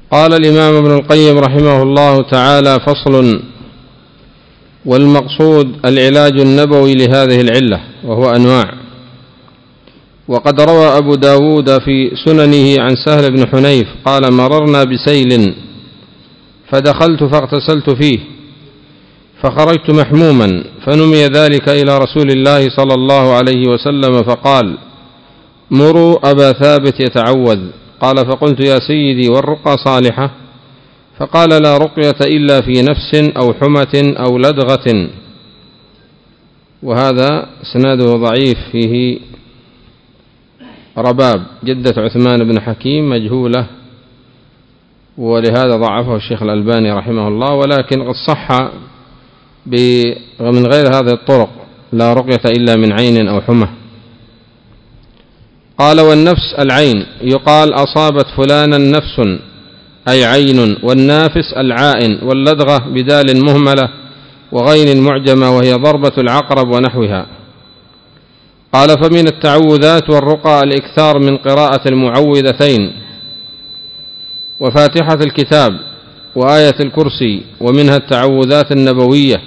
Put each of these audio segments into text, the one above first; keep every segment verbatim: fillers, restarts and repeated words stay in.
قال الإمام ابن القيم رحمه الله تعالى: فصل. والمقصود العلاج النبوي لهذه العلة، وهو أنواع. وقد روى أبو داود في سننه عن سهل بن حنيف قال: مررنا بسيل فدخلت فاغتسلت فيه فخرجت محموما، فنمي ذلك إلى رسول الله صلى الله عليه وسلم فقال: مروا أبا ثابت يتعوذ. قال: فقلت: يا سيدي والرقى صالحة؟ فقال: لا رقية إلا في نفس أو حمة أو لدغة. وهذا اسناده ضعيف، فيه رباب جدة عثمان بن حكيم مجهولة، ولهذا ضعفه الشيخ الألباني رحمه الله، ولكن قد صح من غير هذه الطرق: لا رقية إلا من عين أو حمة. قال: والنفس العين، يقال أصابت فلانا نفس أي عين، والنافس العائن، واللدغة بدال مهملة وغين معجمة، وهي ضربة العقرب ونحوها. قال: فمن التعوذات والرقى الإكثار من قراءة المعوذتين وفاتحة الكتاب وآية الكرسي، ومنها التعوذات النبوية،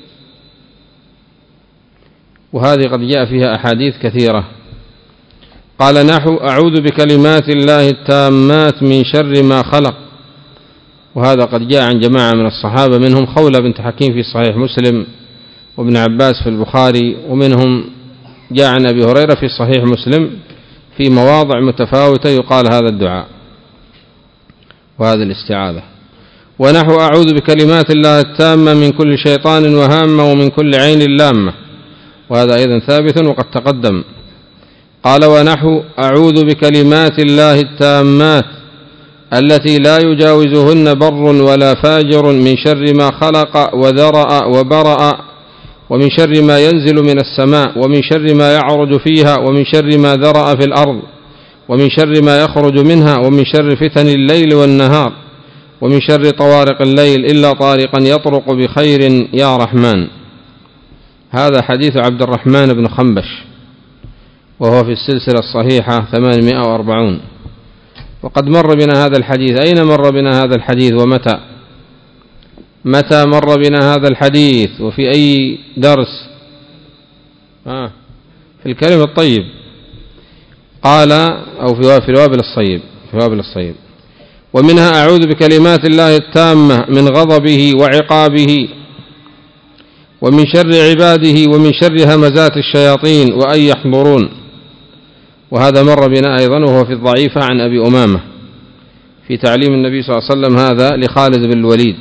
وهذه قد جاء فيها أحاديث كثيرة. قال: نحو: أعوذ بكلمات الله التامات من شر ما خلق. وهذا قد جاء عن جماعة من الصحابة، منهم خولة بنت حكيم في صحيح مسلم، وابن عباس في البخاري، ومنهم جاء عن أبي هريرة في صحيح مسلم في مواضع متفاوتة يقال هذا الدعاء وهذا الاستعاذة. ونحو: أعوذ بكلمات الله التامة من كل شيطان وهامة ومن كل عين لامة، وهذا أيضا ثابت وقد تقدم. قال: ونحو: أعوذ بكلمات الله التامات التي لا يجاوزهن بر ولا فاجر من شر ما خلق وذرأ وبرأ، ومن شر ما ينزل من السماء، ومن شر ما يعرج فيها، ومن شر ما ذرأ في الأرض، ومن شر ما يخرج منها، ومن شر فتن الليل والنهار، ومن شر طوارق الليل إلا طارقا يطرق بخير يا رحمن. هذا حديث عبد الرحمن بن خنبش، وهو في السلسلة الصحيحة ثمانمائة وأربعون. وقد مر بنا هذا الحديث. أين مر بنا هذا الحديث ومتى؟ متى مر بنا هذا الحديث وفي أي درس؟ آه في الكلم الطيب. قال: أو في الوابل الصيب، في الوابل الصيب. ومنها: أعوذ بكلمات الله التامة من غضبه وعقابه ومن شر عباده ومن شر همزات الشياطين وأن يحضرون. وهذا مر بنا أيضا، وهو في الضعيفة عن أبي أمامة في تعليم النبي صلى الله عليه وسلم هذا لخالد بن الوليد.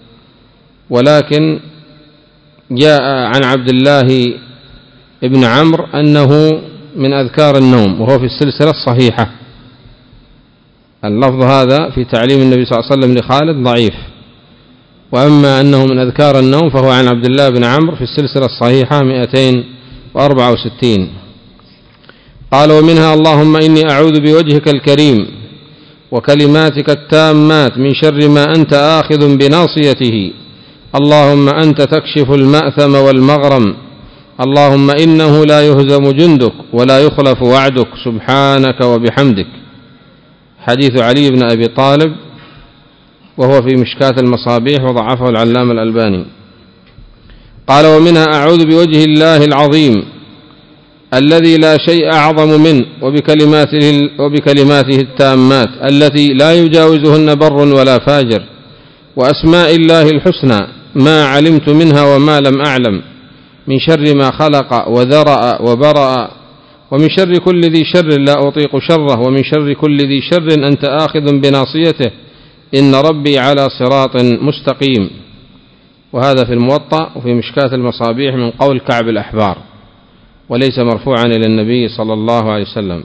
ولكن جاء عن عبد الله بن عمرو أنه من أذكار النوم، وهو في السلسلة الصحيحة. اللفظ هذا في تعليم النبي صلى الله عليه وسلم لخالد ضعيف، وأما أنه من أذكار النوم فهو عن عبد الله بن عمرو في السلسلة الصحيحة مئتين وأربعة وستين. قال: ومنها: اللهم إني أعوذ بوجهك الكريم وكلماتك التامات من شر ما أنت آخذ بناصيته، اللهم أنت تكشف المأثم والمغرم، اللهم إنه لا يهزم جندك ولا يخلف وعدك سبحانك وبحمدك. حديث علي بن أبي طالب، وهو في مشكاة المصابيح، وضعفه العلامة الألباني. قال: ومنها: أعوذ بوجه الله العظيم الذي لا شيء أعظم منه وبكلماته, وبكلماته التامات التي لا يجاوزهن بر ولا فاجر، وأسماء الله الحسنى ما علمت منها وما لم أعلم، من شر ما خلق وذرأ وبرأ، ومن شر كل ذي شر لا أطيق شره، ومن شر كل ذي شر أنت آخذ بناصيته، إن ربي على صراط مستقيم. وهذا في الموطأ وفي مشكاة المصابيح من قول كعب الأحبار، وليس مرفوعا إلى النبي صلى الله عليه وسلم.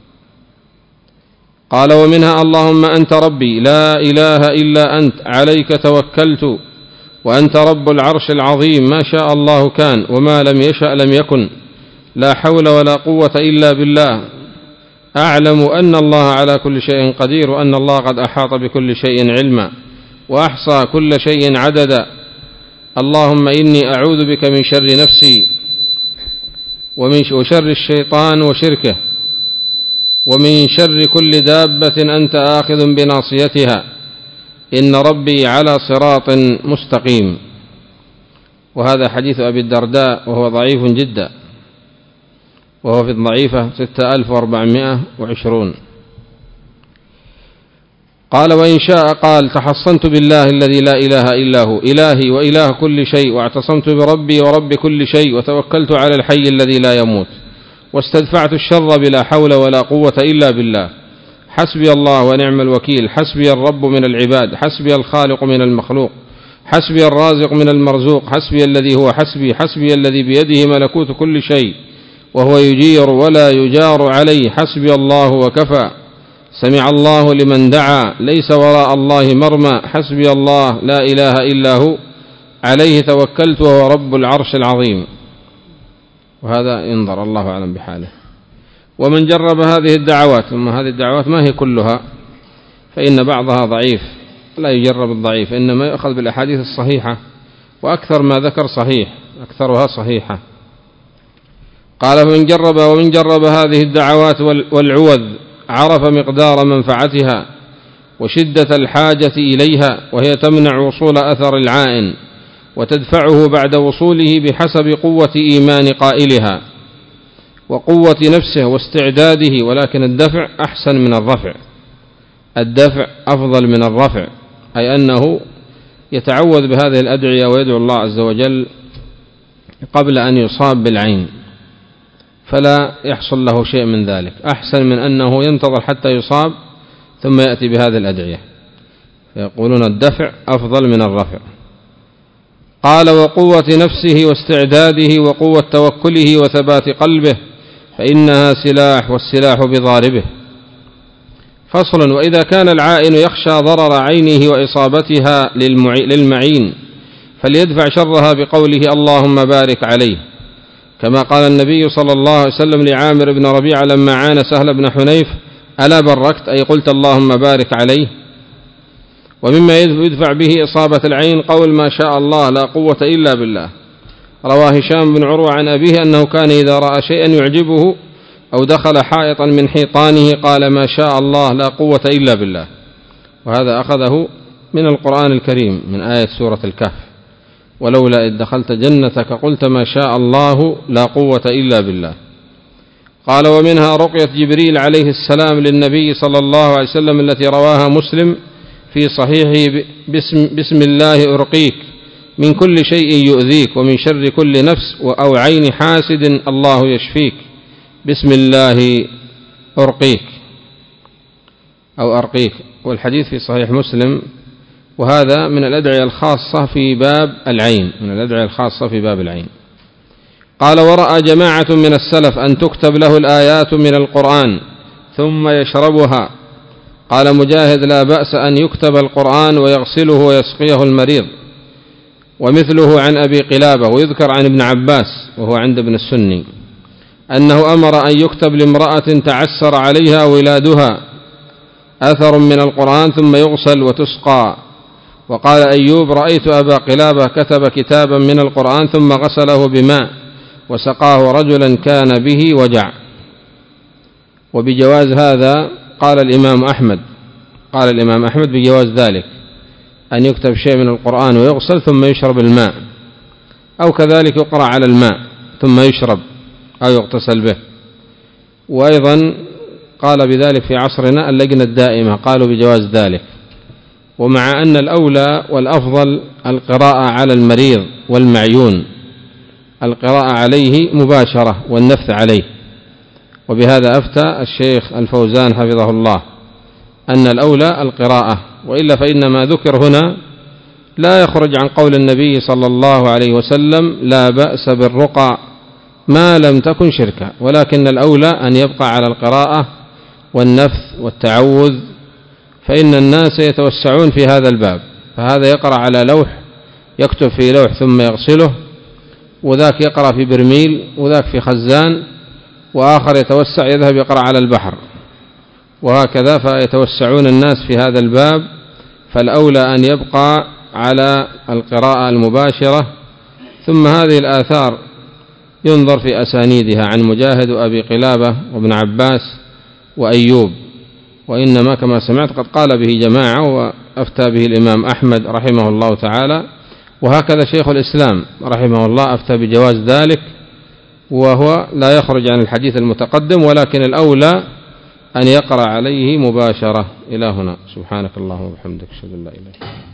قال: ومنها: اللهم أنت ربي لا إله إلا أنت عليك توكلت وأنت رب العرش العظيم، ما شاء الله كان وما لم يشأ لم يكن، لا حول ولا قوة إلا بالله، أعلم أن الله على كل شيء قدير، وأن الله قد أحاط بكل شيء علما وأحصى كل شيء عددا. اللهم إني أعوذ بك من شر نفسي ومن وشر الشيطان وشركه، ومن شر كل دابة أنت آخذ بناصيتها، إن ربي على صراط مستقيم. وهذا حديث أبي الدرداء وهو ضعيف جدا، وهو في الضعيفة ستة آلاف وأربعمائة وعشرون. قال وإن شاء قال تحصنت بالله الذي لا إله إلا هو إلهي وإله كل شيء، واعتصمت بربي ورب كل شيء، وتوكلت على الحي الذي لا يموت، واستدفعت الشر بلا حول ولا قوة إلا بالله. حسبي الله ونعم الوكيل، حسبي الرب من العباد، حسبي الخالق من المخلوق، حسبي الرازق من المرزوق، حسبي الذي هو حسبي، حسبي الذي بيده ملكوت كل شيء وهو يجير ولا يجار عليه، حسبي الله وكفى. سمع الله لمن دعا، ليس وراء الله مرمى، حسبي الله لا إله إلا هو، عليه توكلت وهو رب العرش العظيم. وهذا ينظر، الله أعلم بحاله. ومن جرب هذه الدعوات، ثم هذه الدعوات ما هي كلها، فإن بعضها ضعيف لا يجرب الضعيف، إنما يأخذ بالأحاديث الصحيحة، وأكثر ما ذكر صحيح، أكثرها صحيحة. قال فمن جرب ومن جرب هذه الدعوات والعوذ عرف مقدار منفعتها وشدة الحاجة إليها، وهي تمنع وصول أثر العائن وتدفعه بعد وصوله بحسب قوة إيمان قائلها وقوة نفسه واستعداده، ولكن الدفع أحسن من الرفع، الدفع أفضل من الرفع، أي أنه يتعوذ بهذه الأدعية ويدعو الله عز وجل قبل أن يصاب بالعين، فلا يحصل له شيء من ذلك، أحسن من أنه ينتظر حتى يصاب ثم يأتي بهذه الأدعية، فيقولون الدفع أفضل من الرفع. قال وقوة نفسه واستعداده وقوة توكله وثبات قلبه، فإنها سلاح والسلاح بضاربه. فصل. وإذا كان العائن يخشى ضرر عينه وإصابتها للمعين فليدفع شرها بقوله اللهم بارك عليه، كما قال النبي صلى الله عليه وسلم لعامر بن ربيعة لما عان سهل بن حنيف ألا بركت، أي قلت اللهم بارك عليه. ومما يدفع به إصابة العين قول ما شاء الله لا قوة إلا بالله. رواه هشام بن عروة عن أبيه أنه كان إذا رأى شيئا يعجبه أو دخل حائطا من حيطانه قال ما شاء الله لا قوة إلا بالله، وهذا أخذه من القرآن الكريم من آية سورة الكهف ولولا إذ دخلت جنتك قلت ما شاء الله لا قوة إلا بالله. قال ومنها رقية جبريل عليه السلام للنبي صلى الله عليه وسلم التي رواها مسلم في صحيحه بسم, بسم الله أرقيك من كل شيء يؤذيك ومن شر كل نفس أو عين حاسد الله يشفيك، بسم الله أرقيك أو أرقيك. والحديث في صحيح مسلم، وهذا من الأدعية الخاصة في باب العين، من الأدعية الخاصة في باب العين. قال ورأى جماعة من السلف أن تكتب له الآيات من القرآن ثم يشربها. قال مجاهد لا بأس أن يكتب القرآن ويغسله ويسقيه المريض. ومثله عن أبي قلابة. ويذكر عن ابن عباس وهو عند ابن السني أنه أمر أن يكتب لامرأة تعسر عليها ولادها أثر من القرآن ثم يغسل وتسقى. وقال أيوب رأيت أبا قلابة كتب كتابا من القرآن ثم غسله بماء وسقاه رجلا كان به وجع. وبجواز هذا قال الإمام أحمد قال الإمام أحمد بجواز ذلك، أن يكتب شيء من القرآن ويغسل ثم يشرب الماء، أو كذلك يقرأ على الماء ثم يشرب أو يغتسل به. وأيضا قال بذلك في عصرنا اللجنة الدائمة قالوا بجواز ذلك. ومع أن الأولى والأفضل القراءة على المريض والمعيون، القراءة عليه مباشرة والنفث عليه. وبهذا أفتى الشيخ الفوزان حفظه الله أن الأولى القراءة، وإلا فإن ما ذكر هنا لا يخرج عن قول النبي صلى الله عليه وسلم لا بأس بالرقى ما لم تكن شركا، ولكن الأولى أن يبقى على القراءة والنفث والتعوذ، فإن الناس يتوسعون في هذا الباب، فهذا يقرأ على لوح يكتب في لوح ثم يغسله، وذاك يقرأ في برميل، وذاك في خزان، وآخر يتوسع يذهب يقرأ على البحر، وهكذا فيتوسعون الناس في هذا الباب. فالأولى أن يبقى على القراءة المباشرة. ثم هذه الآثار ينظر في أسانيدها عن مجاهد وأبي قلابة وابن عباس وأيوب، وإنما كما سمعت قد قال به جماعة أفتى به الإمام أحمد رحمه الله تعالى، وهكذا شيخ الإسلام رحمه الله أفتى بجواز ذلك، وهو لا يخرج عن الحديث المتقدم، ولكن الأولى أن يقرأ عليه مباشرة. إلى هنا، سبحانك اللهم وبحمدك، أشهد أن لا إله إلا أنت.